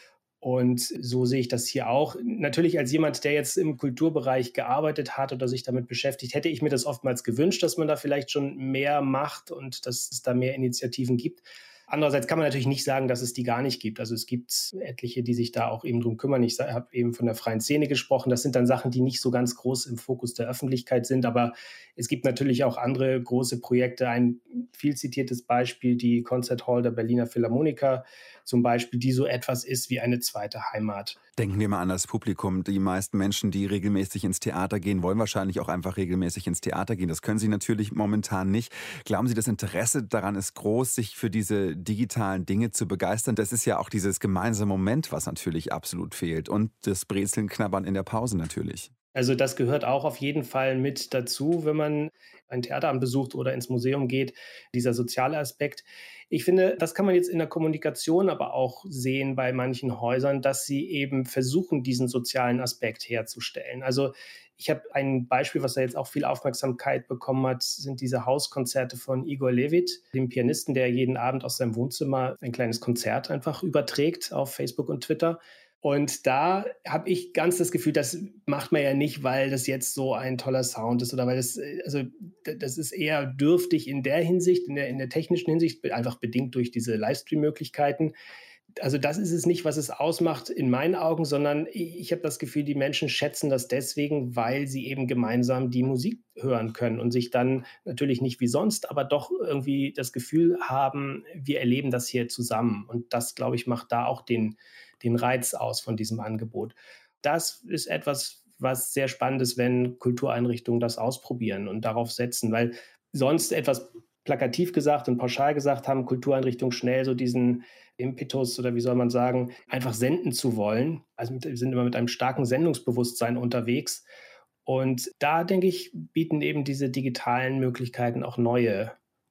Und so sehe ich das hier auch. Natürlich als jemand, der jetzt im Kulturbereich gearbeitet hat oder sich damit beschäftigt, hätte ich mir das oftmals gewünscht, dass man da vielleicht schon mehr macht und dass es da mehr Initiativen gibt. Andererseits kann man natürlich nicht sagen, dass es die gar nicht gibt. Also es gibt etliche, die sich da auch eben drum kümmern. Ich habe eben von der freien Szene gesprochen. Das sind dann Sachen, die nicht so ganz groß im Fokus der Öffentlichkeit sind. Aber es gibt natürlich auch andere große Projekte. Ein viel zitiertes Beispiel, die Concert Hall der Berliner Philharmoniker zum Beispiel, die so etwas ist wie eine zweite Heimat. Denken wir mal an das Publikum. Die meisten Menschen, die regelmäßig ins Theater gehen, wollen wahrscheinlich auch einfach regelmäßig ins Theater gehen. Das können sie natürlich momentan nicht. Glauben Sie, das Interesse daran ist groß, sich für diese digitalen Dinge zu begeistern? Das ist ja auch dieses gemeinsame Moment, was natürlich absolut fehlt. Und das Brezeln, Knabbern in der Pause natürlich. Also das gehört auch auf jeden Fall mit dazu, wenn man ein Theateramt besucht oder ins Museum geht, dieser soziale Aspekt. Ich finde, das kann man jetzt in der Kommunikation aber auch sehen bei manchen Häusern, dass sie eben versuchen, diesen sozialen Aspekt herzustellen. Also ich habe ein Beispiel, was da jetzt auch viel Aufmerksamkeit bekommen hat, sind diese Hauskonzerte von Igor Levit, dem Pianisten, der jeden Abend aus seinem Wohnzimmer ein kleines Konzert einfach überträgt auf Facebook und Twitter. Und da habe ich ganz das Gefühl, das macht man ja nicht, weil das jetzt so ein toller Sound ist oder weil das, also das ist eher dürftig in der Hinsicht, in der, in der technischen Hinsicht, einfach bedingt durch diese Livestream-Möglichkeiten. Also das ist es nicht, was es ausmacht in meinen Augen, sondern ich, ich habe das Gefühl, die Menschen schätzen das deswegen, weil sie eben gemeinsam die Musik hören können und sich dann natürlich nicht wie sonst, aber doch irgendwie das Gefühl haben, wir erleben das hier zusammen. Und das, glaube ich, macht da auch den, den Reiz aus von diesem Angebot. Das ist etwas, was sehr spannend ist, wenn Kultureinrichtungen das ausprobieren und darauf setzen, weil sonst etwas plakativ gesagt und pauschal gesagt haben Kultureinrichtungen schnell so diesen Impetus oder wie soll man sagen, einfach senden zu wollen. Also wir sind immer mit einem starken Sendungsbewusstsein unterwegs. Und da, denke ich, bieten eben diese digitalen Möglichkeiten auch neue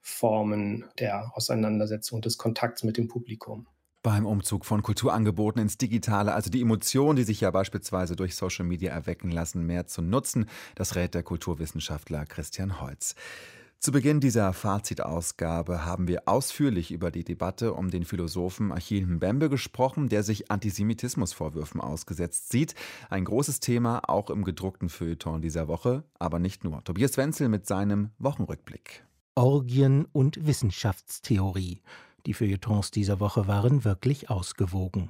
Formen der Auseinandersetzung, des Kontakts mit dem Publikum. Beim Umzug von Kulturangeboten ins Digitale, also die Emotionen, die sich ja beispielsweise durch Social Media erwecken lassen, mehr zu nutzen, das rät der Kulturwissenschaftler Christian Holz. Zu Beginn dieser Fazitausgabe haben wir ausführlich über die Debatte um den Philosophen Achille Mbembe gesprochen, der sich Antisemitismusvorwürfen ausgesetzt sieht. Ein großes Thema auch im gedruckten Feuilleton dieser Woche, aber nicht nur. Tobias Wenzel mit seinem Wochenrückblick. Orgien und Wissenschaftstheorie. Die Feuilletons dieser Woche waren wirklich ausgewogen.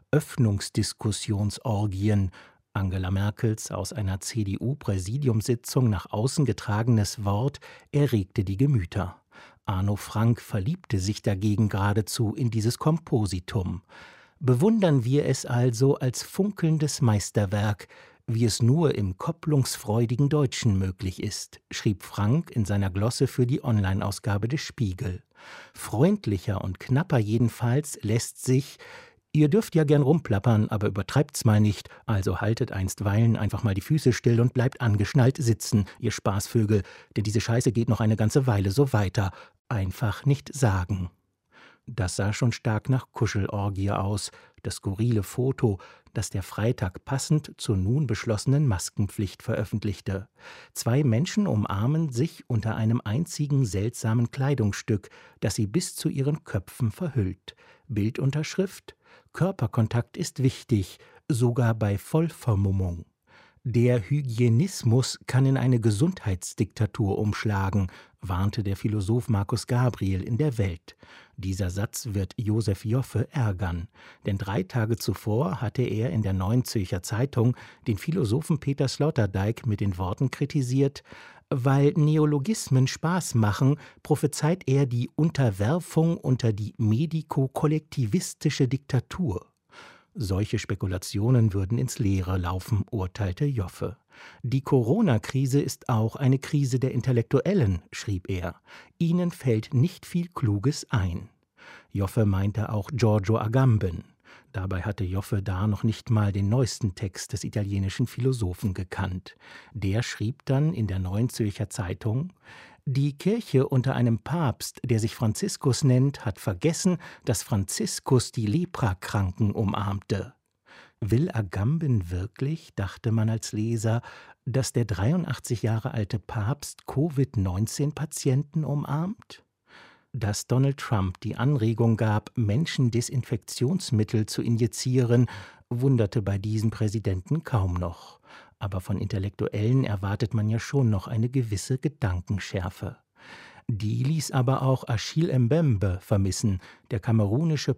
Öffnungsdiskussionsorgien, Angela Merkels aus einer C D U-Präsidiumssitzung nach außen getragenes Wort erregte die Gemüter. Arno Frank verliebte sich dagegen geradezu in dieses Kompositum. Bewundern wir es also als funkelndes Meisterwerk, wie es nur im kopplungsfreudigen Deutschen möglich ist, schrieb Frank in seiner Glosse für die Online-Ausgabe des Spiegel. Freundlicher und knapper jedenfalls lässt sich: Ihr dürft ja gern rumplappern, aber übertreibt's mal nicht, also haltet einstweilen einfach mal die Füße still und bleibt angeschnallt sitzen, ihr Spaßvögel, denn diese Scheiße geht noch eine ganze Weile so weiter. Einfach nicht sagen. Das sah schon stark nach Kuschelorgie aus, das skurrile Foto, das der Freitag passend zur nun beschlossenen Maskenpflicht veröffentlichte. Zwei Menschen umarmen sich unter einem einzigen seltsamen Kleidungsstück, das sie bis zu ihren Köpfen verhüllt. Bildunterschrift: Körperkontakt ist wichtig, sogar bei Vollvermummung. Der Hygienismus kann in eine Gesundheitsdiktatur umschlagen, warnte der Philosoph Markus Gabriel in der Welt. Dieser Satz wird Josef Joffe ärgern, denn drei Tage zuvor hatte er in der Neuen Zürcher Zeitung den Philosophen Peter Sloterdijk mit den Worten kritisiert: Weil Neologismen Spaß machen, prophezeit er die Unterwerfung unter die mediko-kollektivistische Diktatur. Solche Spekulationen würden ins Leere laufen, urteilte Joffe. Die Corona-Krise ist auch eine Krise der Intellektuellen, schrieb er. Ihnen fällt nicht viel Kluges ein. Joffe meinte auch Giorgio Agamben. Dabei hatte Joffe da noch nicht mal den neuesten Text des italienischen Philosophen gekannt. Der schrieb dann in der Neuen Zürcher Zeitung: Die Kirche unter einem Papst, der sich Franziskus nennt, hat vergessen, dass Franziskus die Leprakranken umarmte. Will Agamben wirklich, dachte man als Leser, dass der dreiundachtzig Jahre alte Papst Covid neunzehn Patienten umarmt? Dass Donald Trump die Anregung gab, Menschen Desinfektionsmittel zu injizieren, wunderte bei diesem Präsidenten kaum noch. Aber von Intellektuellen erwartet man ja schon noch eine gewisse Gedankenschärfe. Die ließ aber auch Achille Mbembe vermissen, der kamerunische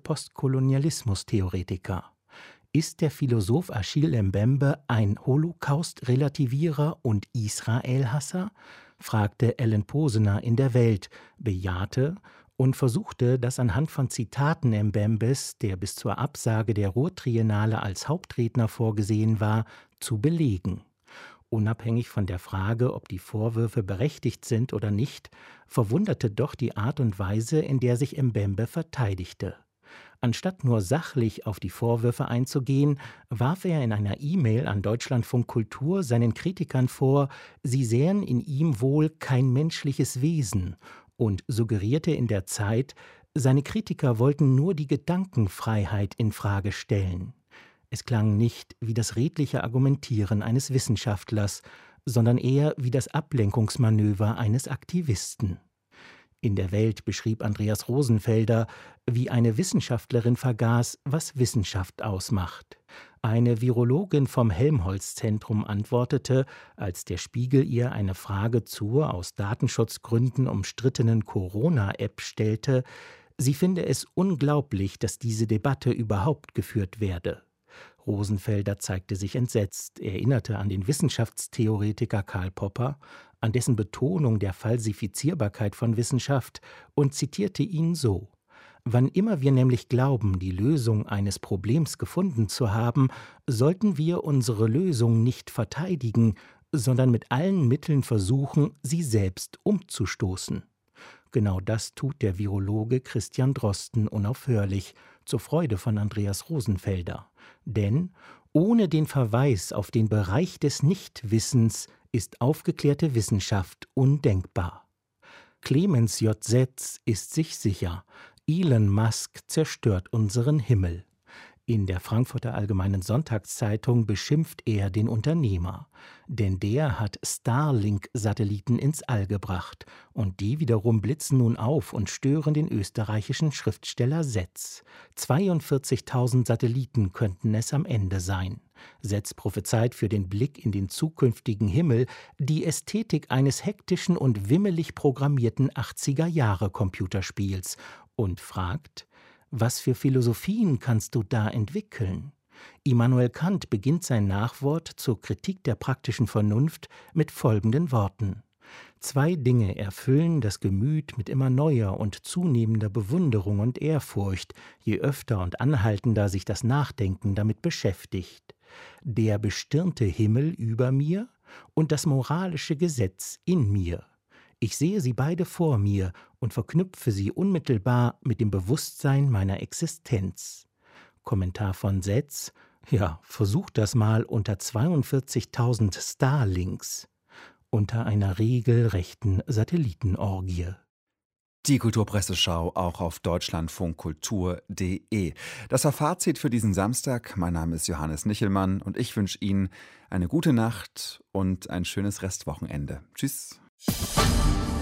Postkolonialismus-Theoretiker. Ist der Philosoph Achille Mbembe ein Holocaust-Relativierer und Israel-Hasser? Fragte Ellen Posener in der Welt, bejahte und versuchte, das anhand von Zitaten Mbembes, der bis zur Absage der Ruhrtriennale als Hauptredner vorgesehen war, zu belegen. Unabhängig von der Frage, ob die Vorwürfe berechtigt sind oder nicht, verwunderte doch die Art und Weise, in der sich Mbembe verteidigte. Anstatt nur sachlich auf die Vorwürfe einzugehen, warf er in einer E-Mail an Deutschlandfunk Kultur seinen Kritikern vor, sie sähen in ihm wohl kein menschliches Wesen und suggerierte in der Zeit, seine Kritiker wollten nur die Gedankenfreiheit in Frage stellen. Es klang nicht wie das redliche Argumentieren eines Wissenschaftlers, sondern eher wie das Ablenkungsmanöver eines Aktivisten. In der Welt beschrieb Andreas Rosenfelder, wie eine Wissenschaftlerin vergaß, was Wissenschaft ausmacht. Eine Virologin vom Helmholtz-Zentrum antwortete, als der Spiegel ihr eine Frage zur aus Datenschutzgründen umstrittenen Corona-App stellte, sie finde es unglaublich, dass diese Debatte überhaupt geführt werde. Rosenfelder zeigte sich entsetzt, erinnerte an den Wissenschaftstheoretiker Karl Popper, an dessen Betonung der Falsifizierbarkeit von Wissenschaft und zitierte ihn so: Wann immer wir nämlich glauben, die Lösung eines Problems gefunden zu haben, sollten wir unsere Lösung nicht verteidigen, sondern mit allen Mitteln versuchen, sie selbst umzustoßen. Genau das tut der Virologe Christian Drosten unaufhörlich, zur Freude von Andreas Rosenfelder. Denn ohne den Verweis auf den Bereich des Nichtwissens ist aufgeklärte Wissenschaft undenkbar. Clemens J. Setz ist sich sicher, Elon Musk zerstört unseren Himmel. In der Frankfurter Allgemeinen Sonntagszeitung beschimpft er den Unternehmer, denn der hat Starlink-Satelliten ins All gebracht und die wiederum blitzen nun auf und stören den österreichischen Schriftsteller Setz. zweiundvierzigtausend Satelliten könnten es am Ende sein. Setz prophezeit für den Blick in den zukünftigen Himmel die Ästhetik eines hektischen und wimmelig programmierten achtziger-Jahre-Computerspiels und fragt: Was für Philosophien kannst du da entwickeln? Immanuel Kant beginnt sein Nachwort zur Kritik der praktischen Vernunft mit folgenden Worten: Zwei Dinge erfüllen das Gemüt mit immer neuer und zunehmender Bewunderung und Ehrfurcht, je öfter und anhaltender sich das Nachdenken damit beschäftigt: Der bestirnte Himmel über mir und das moralische Gesetz in mir. Ich sehe sie beide vor mir und verknüpfe sie unmittelbar mit dem Bewusstsein meiner Existenz. Kommentar von Setz: Ja, versucht das mal unter zweiundvierzigtausend Starlinks. Unter einer regelrechten Satellitenorgie. Die Kulturpresseschau auch auf deutschlandfunkkultur punkt de. Das war Fazit für diesen Samstag. Mein Name ist Johannes Nichelmann und ich wünsche Ihnen eine gute Nacht und ein schönes Restwochenende. Tschüss.